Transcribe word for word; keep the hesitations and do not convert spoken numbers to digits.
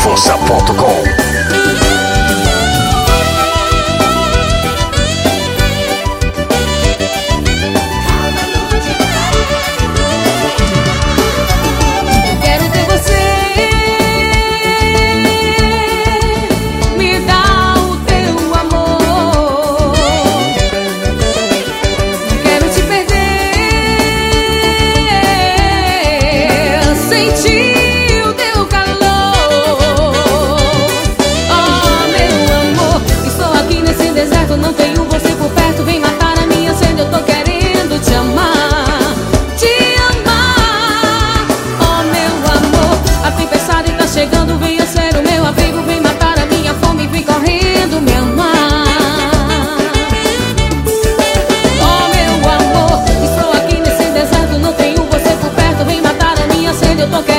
força ponto com. Não tenho você por perto, vem matar a minha sede. Eu tô querendo te amar, te amar. Oh meu amor, a tempestade tá chegando. Venha ser o meu abrigo, vem matar a minha fome. Vem correndo me amar. Oh meu amor, estou aqui nesse deserto. Não tenho você por perto, vem matar a minha sede. Eu tô querendo